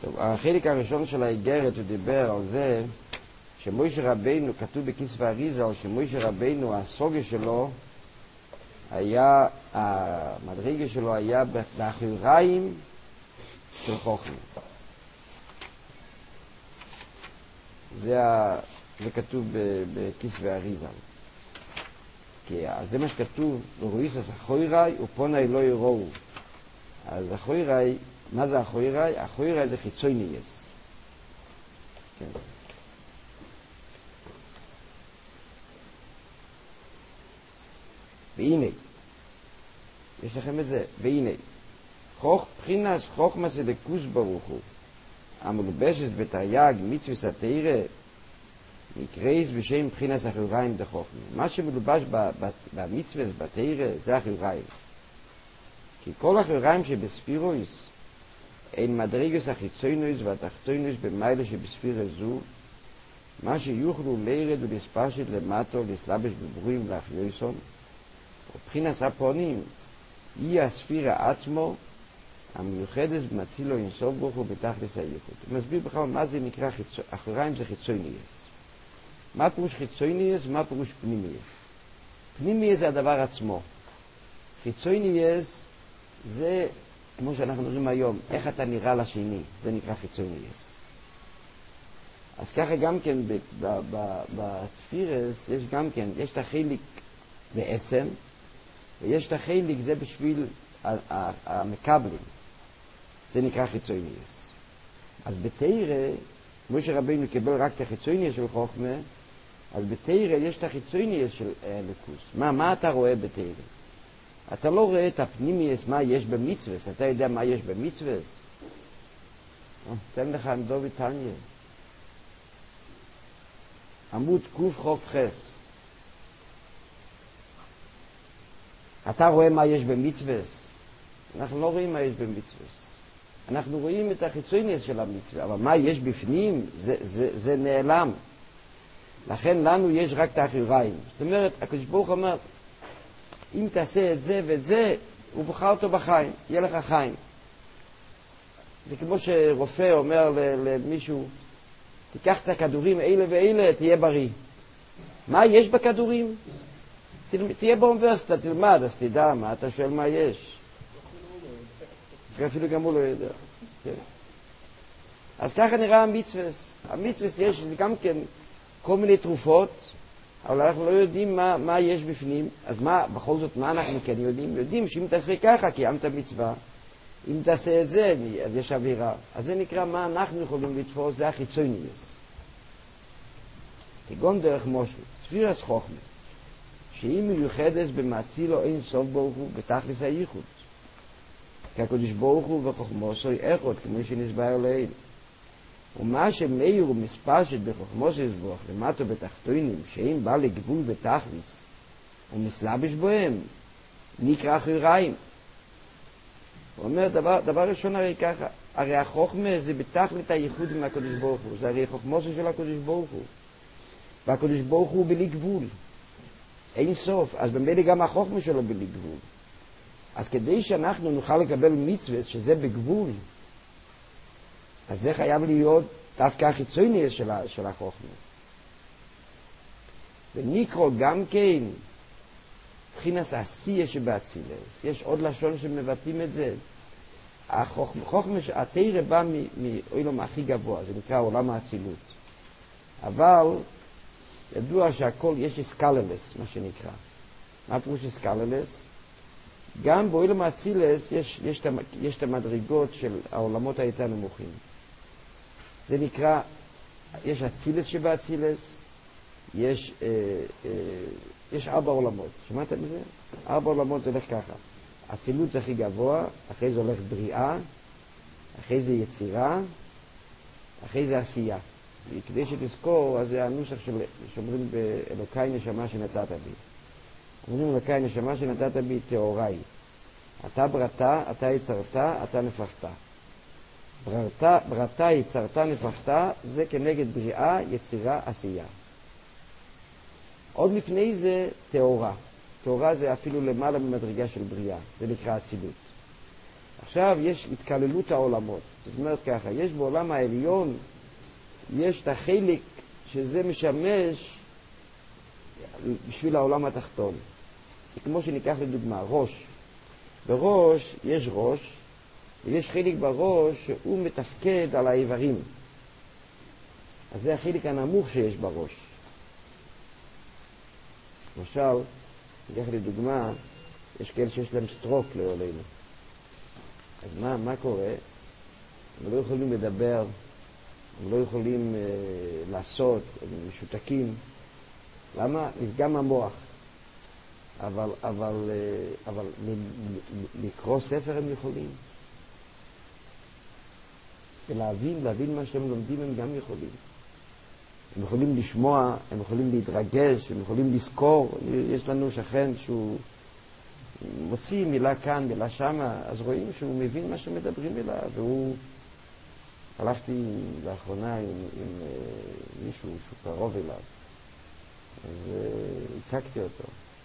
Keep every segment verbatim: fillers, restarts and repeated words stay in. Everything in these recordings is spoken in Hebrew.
טוב, החלק הראשון של האיגרת הוא דיבר על זה שמוישה רבינו, כתוב בכסף האריזל, שמוישה רבינו, הסוגה שלו היה, המדרגה שלו היה באחוריים של חוכמה. זה, ה... זה כתוב בכסף האריזל. כי זה מה שכתוב, רויס אז אחוירי ופוני לא יראו. אז אחוירי, מה זה אחוירי? אחוירי זה חיצוניוס. כן. והנה, יש לכם את זה, והנה, חוך, בחינס חוכמה זה דקוס ברוך הוא, המלובשת בתרי"ג מצווה התורה, נקראת בשם בחינס אחוריים דחוכמה. מה שמלובש במצווה בתורה זה אחוריים. כי כל אחוריים שבספירוס, אין מדרגס החיצונוס והתחתונוס במיילה שבספירה זו, מה שיוכלו לירד ולספשת למטו, לסלבש בברורים ולאחיוסום, ובחינס הפונים, היא הספירה עצמו, המיוחדת במצילו אינסוף ברוך הוא בתכלס הייחוד. הוא מסביר בכלל מה זה נקרא אחוריים, זה חיצוניוס. מה פירוש חיצוניוס, מה פירוש פנימיוס? פנימיוס זה הדבר עצמו. חיצוניוס זה, כמו שאנחנו רואים היום, איך אתה נראה לשני, זה נקרא חיצוניוס. אז ככה גם כן בספירס, יש גם כן, יש את החלק בעצם, ויש את החלק זה בשביל המקבלים. זה נקרא חיצוניוס. אז בתורה, כמו שרבינו קיבל רק את החיצוניוס של חוכמה, אז בתורה יש את החיצוניוס של אלוקות. מה, מה אתה רואה בתורה? אתה לא רואה את הפנימיוס, מה יש במצווה. אתה יודע מה יש במצווה? תן לך עם דוד תניה. עמוד קוף חוף חס. אתה רואה מה יש במצווה? אנחנו לא רואים מה יש במצווה. אנחנו רואים את החיצוניוס של המצווה, אבל מה יש בפנים, זה, זה, זה נעלם. לכן לנו יש רק את האחוריים. זאת אומרת, הקדוש ברוך הוא אומר, אם תעשה את זה ואת זה, הוא בחר אותו בחיים, יהיה לך חיים. זה כמו שרופא אומר למישהו, תיקח את הכדורים אלה ואלה, תהיה בריא. מה יש בכדורים? תהיה באוניברסיטה, תלמד, אז תדע מה, אתה שואל מה יש. אפילו גם הוא לא יודע. כן. אז ככה נראה המצווה. המצווה יש גם כן כל מיני תרופות, אבל אנחנו לא יודעים מה, מה יש בפנים. אז מה, בכל זאת, מה אנחנו כן יודעים? יודעים שאם תעשה ככה, קיימת מצווה. אם תעשה את זה, אז יש אווירה. אז זה נקרא מה אנחנו יכולים לתפוס, זה החיצוניוס. כגון דרך משה, ספירס חוכמה, שהיא מיוחדת במצילו אין סוף ברוך הוא בתכלס הייחוד. כי הקדוש ברוך הוא וחוכמוסו אחד, כמו שנסבר לעיל. ומה שמאיר ומספשת בחוכמוסו יסבוך למטה בתחתונים, שאם בא לגבול בתכלס ומסלבש בהם, נקרא אחוריים. הוא אומר, דבר, דבר ראשון הרי ככה, הרי החוכמה זה בתכלית הייחוד עם הקדוש ברוך הוא, זה הרי חוכמוסו של הקדוש ברוך הוא. והקדוש ברוך הוא בלי גבול. אין סוף, אז במילא גם החוכמה שלו בלי גבול. אז כדי שאנחנו נוכל לקבל מצווה שזה בגבול, אז זה חייב להיות דווקא החיצוניוס של, של החוכמה. ונקרא גם כן בחינס העשייה שבאצילס. יש עוד לשון שמבטאים את זה. החוכמה, התורה בא מעולם הכי גבוה, זה נקרא עולם האצילות. אבל ידוע שהכל יש אסקללס, מה שנקרא. מה פירוש אסקללס? גם בעולם האצילס יש, יש, יש את המדרגות של העולמות היותר נמוכים. זה נקרא, יש אצילס שבאצילס, יש, אה, אה, יש ארבע עולמות. שמעת מזה? ארבע עולמות זה הולך ככה. אצילות זה הכי גבוה, אחרי זה הולך בריאה, אחרי זה יצירה, אחרי זה עשייה. וכדי שתזכור, אז זה הנוסח של, שאומרים באלוקי נשמה שנתת בי. אומרים אלוקי נשמה שנתת בי תאוריי. אתה ברתה, אתה יצרת, אתה נפחת. ברתה, ברתה, יצרת, נפחת, זה כנגד בריאה, יצירה, עשייה. עוד לפני זה תאורה. תאורה זה אפילו למעלה ממדרגה של בריאה. זה נקרא אצילות. עכשיו יש התקללות העולמות. זאת אומרת ככה, יש בעולם העליון, יש את החלק שזה משמש בשביל העולם התחתון. זה כמו שניקח לדוגמה, ראש. בראש יש ראש, ויש חלק בראש שהוא מתפקד על האיברים. אז זה החלק הנמוך שיש בראש. למשל, ניקח לדוגמה, יש כאלה שיש להם סטרוק לעולנו. אז מה, מה קורה? הם לא יכולים לדבר, הם לא יכולים אה, לעשות, הם משותקים. למה? נפגם המוח. אבל, אבל, אה, אבל לקרוא ספר הם יכולים. ולהבין, להבין מה שהם לומדים הם גם יכולים. הם יכולים לשמוע, הם יכולים להתרגש, הם יכולים לזכור. יש לנו שכן שהוא מוציא מילה כאן, מילה שמה, אז רואים שהוא מבין מה שמדברים אליו, והוא... הלכתי לאחרונה עם, עם uh, מישהו שהוא קרוב אליו, אז uh, הצגתי אותו.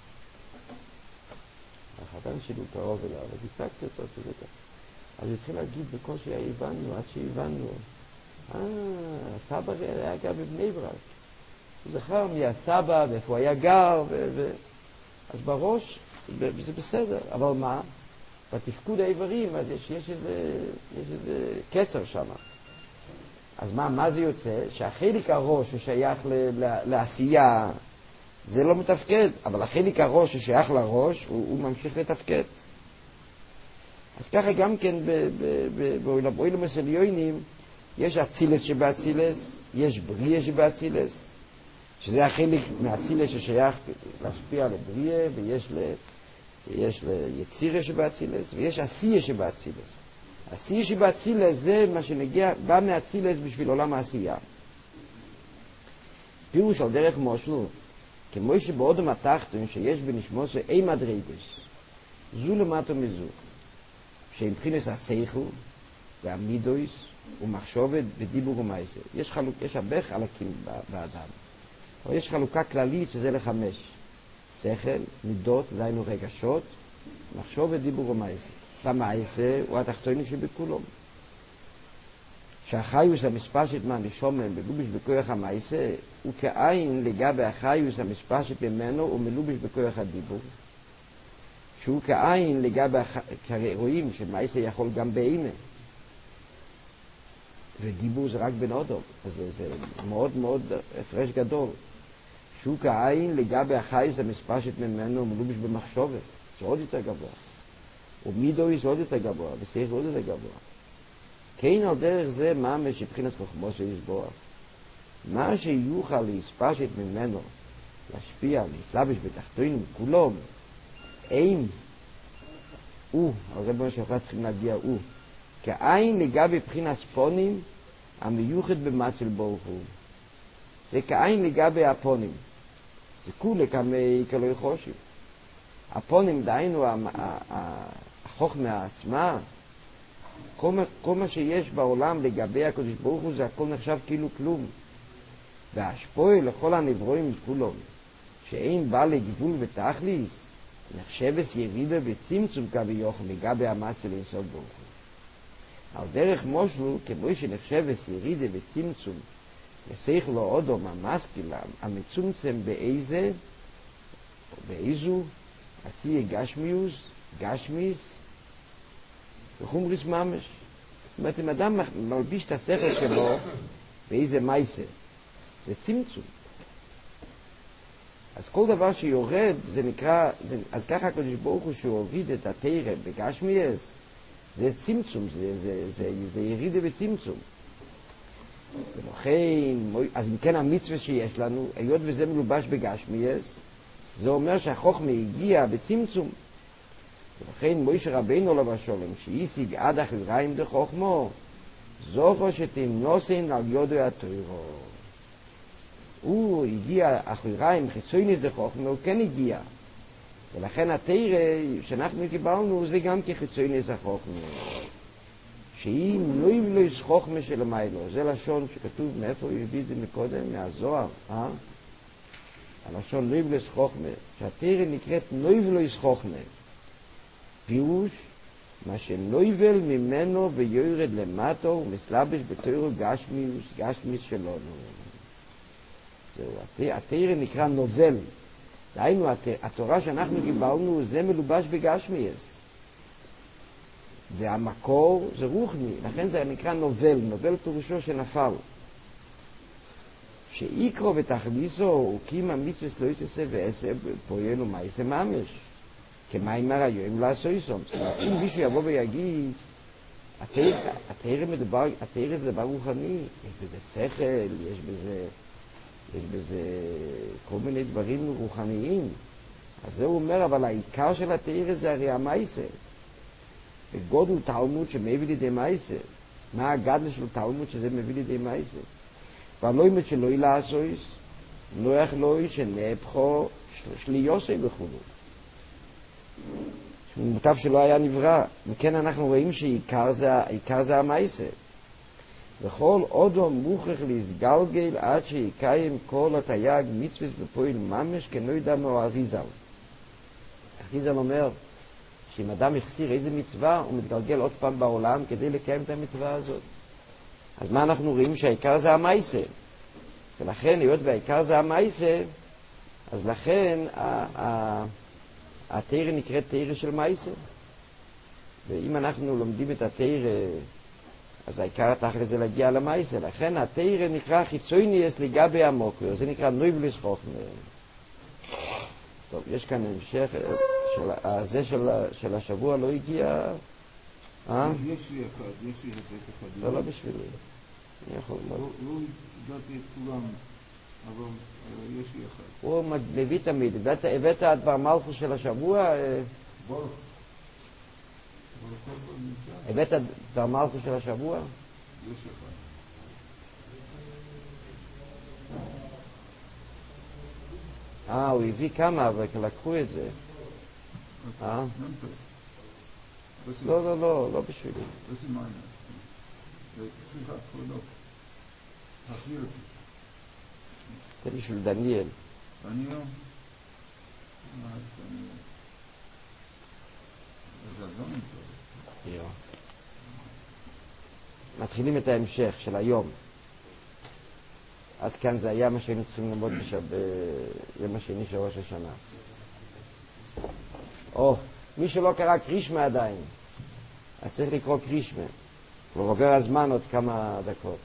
החתן שלי הוא קרוב אליו, אז הצגתי אותו, תראו אותה. אז הוא התחיל להגיד בקושי הבנו, עד שהבנו. אה, הסבא היה גר בבני ברק. הוא זכר מי הסבא ואיפה הוא היה גר, ו... ו... אז בראש זה בסדר, אבל מה? בתפקוד האיברים, אז יש, יש, איזה, יש איזה קצר שם. אז מה, מה זה יוצא? שהחלק הראש הוא שייך ל, ל, לעשייה, זה לא מתפקד, אבל החלק הראש הוא שייך לראש, הוא, הוא ממשיך לתפקד. אז ככה גם כן באוילם עליונים, יש אצילס שבאצילס, יש בריא שבאצילס, שזה החלק מהאצילס ששייך להשפיע לבריא, ויש ל... יש ליצירה שבאצילס, ויש עשייה שבאצילס. עשייה שבאצילס זה מה שנגיע, בא מאצילס בשביל עולם העשייה. פירוש על דרך מושל, כמו שבאודם התחתון שיש בנשמות זה אי מדרגס, זו למטו מזו, שמבחינס השכל והמידויס ומחשבת ודיבור ומעשה. יש, חלוק, יש הרבה חלקים באדם, אבל יש חלוקה כללית שזה לחמש. שכל, מידות, דהיינו רגשות, מחשוב ודיבור ומעשה. במעשה הוא התחתון שבכולו. שהחיוס המספשת מהנשומן מלובש בכוח המעשה, הוא כעין לגבי החיוס המספשת ממנו ומלובש בכוח הדיבור. שהוא כעין לגבי הרואים שמעשה יכול גם באימה. ודיבור זה רק בן אדם, אז זה, זה מאוד מאוד הפרש גדול. שהוא כעין לגבי החייס המספשת ממנו ומלובש במחשובת, זה עוד יותר גבוה. ומידוי זה עוד יותר גבוה, ושכל עוד יותר גבוה. כן על דרך זה מה שבחינת חוכמו שיסבוח. מה שיוכל להספשת ממנו, להשפיע, להסלבש בתחתונים, כולם, אין, הוא, על רבי שאנחנו צריכים להגיע, הוא, כעין לגבי בחינת ספונים, המיוחד במצל ברוך הוא. זה כעין לגבי הפונים. זה כולה כמי כלוי חושי. הפונים דהיינו, החוכמה עצמה, כל מה, כל מה שיש בעולם לגבי הקדוש ברוך הוא, זה הכל נחשב כאילו כלום. והשפוע לכל הנברואים כולם, שאין בא לגבול ותכליס, נחשבס ירידה וצמצום כביוך לגבי המצל אינסוף ברוך הוא. על דרך מושלו, כמו שנחשבס ירידה וצמצום, וסייך לו אודום המשכיל המצומצם באיזה, באיזו, עשייה גשמיוס, גשמיס, וחומריס ממש. זאת אומרת, אם אדם מלביש את השכל שלו באיזה מייסה, זה צמצום. אז כל דבר שיורד, זה נקרא, זה, אז ככה הקדוש ברוך הוא שהוא הוריד את התורה בגשמיאס, זה צמצום, זה, זה, זה, זה ירידה וצמצום. ולכן, אז אם כן המצווה שיש לנו, היות וזה מלובש בגשמיאס, זה אומר שהחוכמה הגיע בצמצום. ולכן מוישה רבינו עליו השלום, שהשיג עד אחריים דחוכמו, זוכו שתמנוסן על יודו התוירו. הוא הגיע אחריים חיצוניס דחוכמה, הוא כן הגיע. ולכן התורה שאנחנו קיבלנו זה גם כחיצוניס החוכמה. שהיא נוי ולא חוכמה של המיילו. זה לשון שכתוב, מאיפה הוא הביא את זה מקודם? מהזוהר, אה? הלשון נוי ולא חוכמה. שהתורה נקראת נוי ולא חוכמה. פירוש מה שנויבל ממנו ויורד למטו ומסלבש בתוירו גשמיוס, גשמיס שלנו. זהו, התורה נקרא נובל. דהיינו, התורה שאנחנו קיבלנו זה מלובש בגשמיאס. והמקור זה רוחני, לכן זה נקרא נובל. נובל פירושו שנפל. שאיקרו ותכניסו הוא קימה מצווה לא יעשה ועשה פועל ומעשה ממש. כמיימר היום לעשויסום. זאת אומרת, אם מישהו יבוא ויגיד, התורה מדובר, התורה זה דבר רוחני, יש בזה שכל, יש בזה, יש בזה כל מיני דברים רוחניים. אז זה הוא אומר, אבל העיקר של התורה זה הרי המעשה. וגודל תלמוד שמביא לידי מעשה. מה הגדל של תלמוד שזה מביא לידי מעשה? ולא ימת שלא ילעשויס, נוח לא שנהפכו שליוסי וכו'. מוטב שלא היה נברא. וכן אנחנו רואים שעיקר זה, העיקר זה המעשה. וכל אודום מוכרח להסגלגל עד שיקיים כל התייג מצווה בפועל ממש כנוידע מו אריזל. אריזל אומר שאם אדם יחסיר איזה מצווה הוא מתגלגל עוד פעם בעולם כדי לקיים את המצווה הזאת. אז מה אנחנו רואים? שהעיקר זה המעשה. ולכן היות והעיקר זה המעשה, אז לכן התורה נקראת תורה של מעשה. ואם אנחנו לומדים את התורה, אז העיקר התכל'ס זה להגיע למעשה. לכן התורה נקרא חיצוניוס לגבי המוקר, זה נקרא נויבליס חוכמה. טוב, יש כאן המשך, של, זה של, של השבוע לא הגיע. אה? יש לי אחד, יש לי אחד. לא, לא בשבילי. אני יכול לא. לא הגעתי את כולם, אבל יש לי אחד. הוא מביא תמיד. הבאת הדבר מלכוס של השבוע? בוא. הבאת דבר מלכוס של השבוע? יש אחד. אה, הוא הביא כמה, אבל לקחו את זה. אה? לא, לא, לא, לא בשבילי. זה סימן. סליחה, כבודו. תחזיר את זה. תן לי של דניאל. דניאל? מה, דניאל? זה הזונים פה. יו. מתחילים את ההמשך של היום. עד כאן זה היה מה שהיינו צריכים ללמוד ביום השני של ראש השנה. או, מי שלא קרא קרישמה עדיין, אז צריך לקרוא קרישמה. כבר עובר הזמן עוד כמה דקות.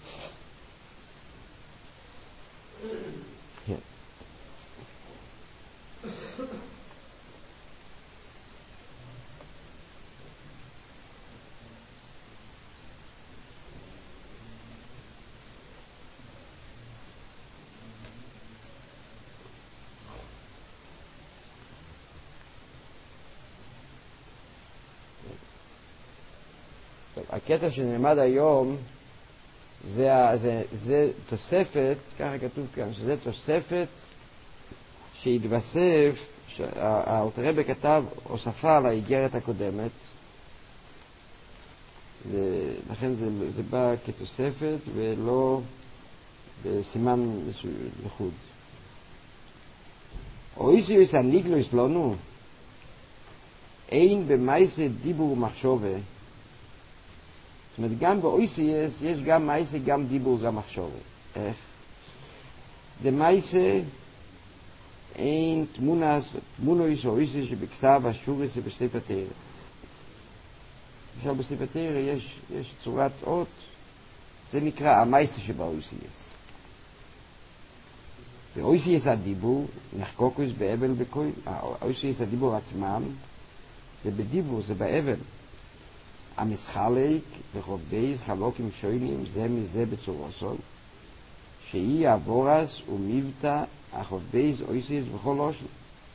כן. הקטע שנלמד היום זה, זה, זה תוספת, ככה כתוב כאן, שזה תוספת שהתווסף, האלתר רבי כתב הוספה על האיגרת הקודמת, זה, לכן זה, זה בא כתוספת ולא בסימן לחוד. אויסיוס הניגלוס לנו, אין במעשה דיבור ומחשבה. זאת אומרת, גם באויסיוס יש גם מעשה, גם דיבור, גם מחשבה. איך? דמעשה אין תמונס, תמונויס או אויסיוס שבכסב השורס ובספר תורה. למשל בספר תורה יש, יש צורת אות, זה נקרא המעשה שבאויסיוס. באויסיוס הדיבור, נחקוקוס באבל בכל, האויסיוס הדיבור עצמם, זה בדיבור, זה באבל. המשחלק וחוב בייס חלוקים שוינים זה מזה בצורוסון, שהיא עבורס ומבטא החוב בייס אויסיוס בכל לושן.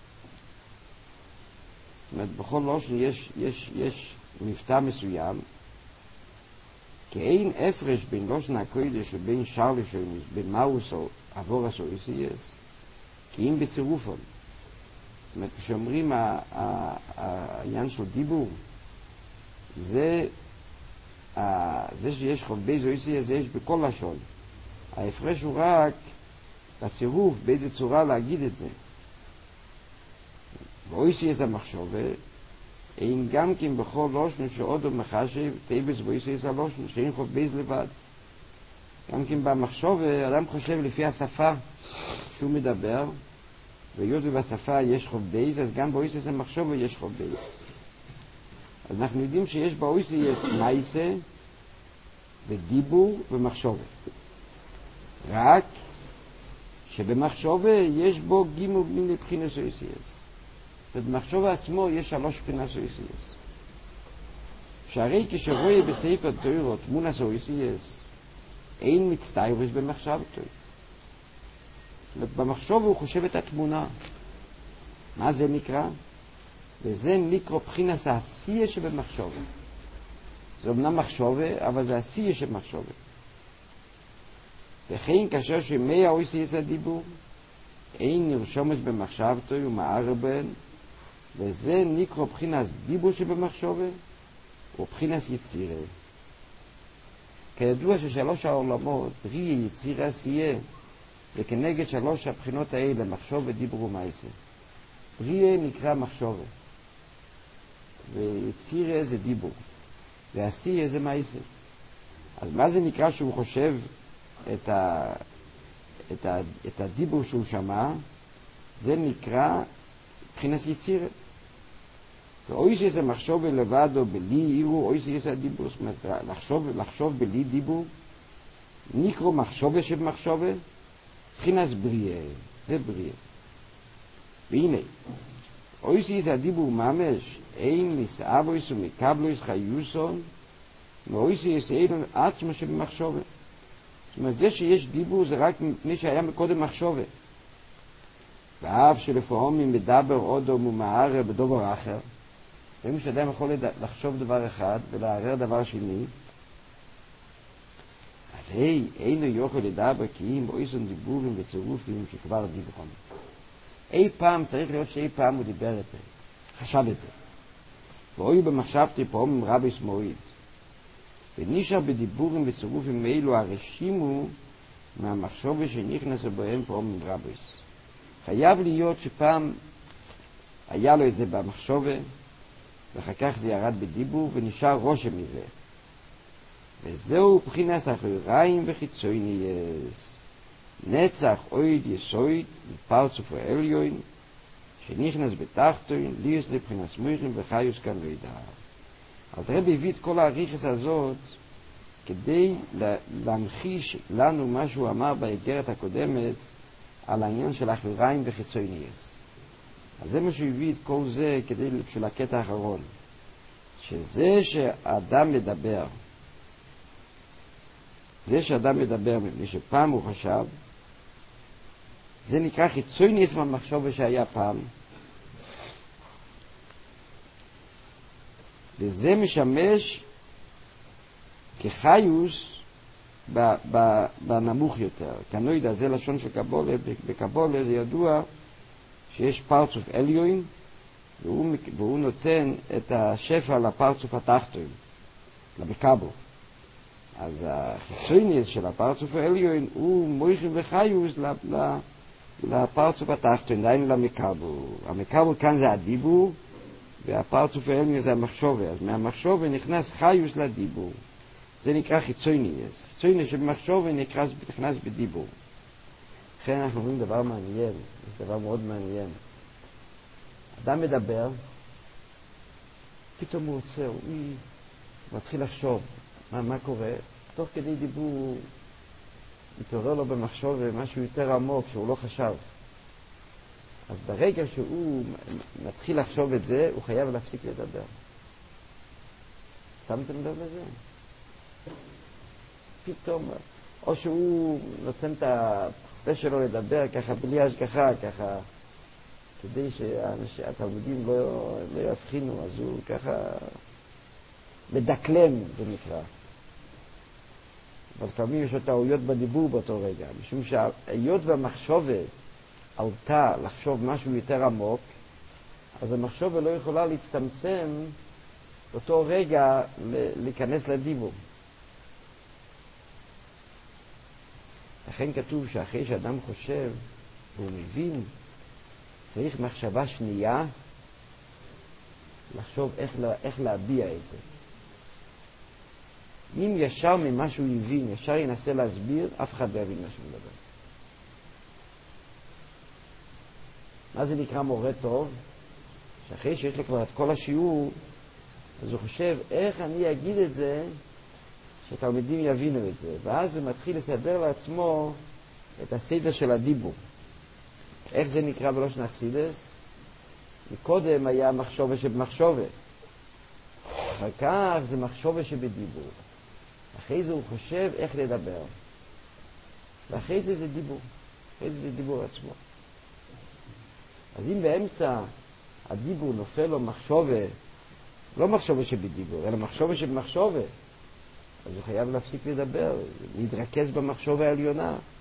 זאת אומרת, בכל לושן יש, יש, יש מבטא מסוים, כי אין הפרש בין לושן הקודש ובין שאר לשויניס, בין מאוס או עבורס אויסיוס, כי אם בצירופון. זאת אומרת, כשאומרים העניין של דיבור, זה, זה שיש חוב בייס אויסיוס, זה יש בכל לשון. ההפרש הוא רק בצירוף, באיזה צורה להגיד את זה. ואויסיוס המחשבה, אין גם כן בכל לושן שעוד הוא מחשב טייבס ואיסייס הלושן שאין חוב בייס לבד. גם כן במחשוב אדם חושב לפי השפה שהוא מדבר, והיות ובשפה יש חוב בייס, אז גם באיסייס המחשוב יש חוב בייס. אז אנחנו יודעים שיש באיסייס מייסה ודיבור ומחשוב. רק שבמחשוב יש בו גימול מן לבחינס איסייס. ובמחשוב עצמו יש שלוש בחינות איסייס. שהרי כשרואה בספר תורה תמונה איסייס, אין מצטיירס במחשבתו. במחשוב הוא חושב את התמונה. מה זה נקרא? וזה נקרא בחינת העשייה שבמחשוב. זה אמנם מחשוב, אבל זה עשייה שבמחשוב. וכן כאשר שמאה איסייס הדיבור, אין נרשומס במחשבתו ומערבן, וזה נקרא בחינת דיבור שבמחשבה ובחינת יצירה. כידוע ששלוש העולמות, בריאה, יצירה, עשייה, זה כנגד שלוש הבחינות האלה, מחשבה, דיבור ומעשה. בריאה נקרא מחשבה, ויצירה זה דיבור, ועשייה זה מעשה. אז מה זה נקרא שהוא חושב את, ה, את, ה, את הדיבור שהוא שמע? זה נקרא בחינת יצירה. ואוי שזה מחשוב לבד או בלי עירו, אוי שזה הדיבור, זאת אומרת, לחשוב, לחשוב בלי דיבור, נקרא מחשוב שבמחשוב, בחינת בריאה, זה בריאה. והנה, אוי שזה הדיבור ממש, אין לסעבויס ומקבלויס חיוסון, ואוי שזה אין עצמו שבמחשוב. זאת אומרת, זה שיש דיבור זה רק מפני שהיה מקודם מחשוב. ואף שלפעמים מדבר עוד או ממערר בדבר אחר, אם שאדם יכול לחשוב דבר אחד ולערר דבר שני, הרי אינו יוכל לדבר כי אם אויסון דיבורים וצירופים שכבר דיברון. אי פעם צריך להיות שאי פעם הוא דיבר את זה, חשב את זה. ואוי במחשבתי פעמים רבי סמואיד. ונשאר בדיבורים וצירופים אלו הרשימו מהמחשבה שנכנסו בהם פעמים רבי. חייב להיות שפעם היה לו את זה במחשבה, ואחר כך זה ירד בדיבור ונשאר רושם מזה. וזהו בחינת אחוריים וחיצוניות. נצח אויד יסויד מפרצוף העליון, שנכנס בתחתון, ליוס לבחינת סמויכים וחיוס כאן לא ידע. אז רבי הביא את כל העריכס הזאת כדי להמחיש לנו מה שהוא אמר באיגרת הקודמת על העניין של אחוריים וחיצוניות. אז זה מה שהוא הביא את כל זה כדי בשביל הקטע האחרון, שזה שאדם מדבר, זה שאדם מדבר מפני שפעם הוא חשב, זה נקרא חיצוניות מהמחשבה שהיה פעם, וזה משמש כחיוס בנמוך יותר. כנוידע, זה לשון של קבולה, בקבולה זה ידוע שיש פרצוף עליון, והוא, והוא נותן את השפע לפרצוף התחתון, למקבו. אז החיצוניות של הפרצוף העליון הוא מויכים וחיוס לפרצוף התחתון, דיינו למקבו. המקבו כאן זה הדיבור, והפרצוף העליון זה המחשבה. אז מהמחשבה נכנס חיוס לדיבור. זה נקרא חיצוניות. חיצוניות שבמחשבה נכנס בדיבור. לכן אנחנו רואים דבר מעניין, זה דבר מאוד מעניין. אדם מדבר, פתאום הוא עוצר, הוא מתחיל לחשוב, מה, מה קורה? תוך כדי דיבור מתעורר לו במחשוב משהו יותר עמוק שהוא לא חשב. אז ברגע שהוא מתחיל לחשוב את זה, הוא חייב להפסיק לדבר. שמתם לב לזה? פתאום, או שהוא נותן את הפה שלו לדבר ככה בלי השגחה, ככה, כדי שהתלמידים לא, לא יבחינו, אז הוא ככה מדקלם, זה נקרא. אבל לפעמים יש לו טעויות בדיבור באותו רגע, משום שהיות והמחשבה עלתה לחשוב משהו יותר עמוק, אז המחשבה לא יכולה להצטמצם באותו רגע להיכנס לדיבור. לכן כתוב שאחרי שאדם חושב והוא מבין, צריך מחשבה שנייה לחשוב איך, לה, איך להביע את זה. אם ישר ממה שהוא הבין, ישר ינסה להסביר, אף אחד לא יבין מה שהוא מדבר. מה זה נקרא מורה טוב? שאחרי שיש לו כבר את כל השיעור, אז הוא חושב, איך אני אגיד את זה, שתלמידים יבינו את זה. ואז הוא מתחיל לסדר לעצמו את הסדר של הדיבור. איך זה נקרא בלושן אכסידס? מקודם היה מחשבה שבמחשבה. אחר כך זה מחשבה שבדיבור. אחרי זה הוא חושב איך לדבר. ואחרי זה זה דיבור. אחרי זה זה דיבור עצמו. אז אם באמצע הדיבור נופל לו מחשבה, לא מחשבה שבדיבור, אלא מחשבה שבמחשבה, אז הוא חייב להפסיק לדבר, להתרכז במחשבה העליונה.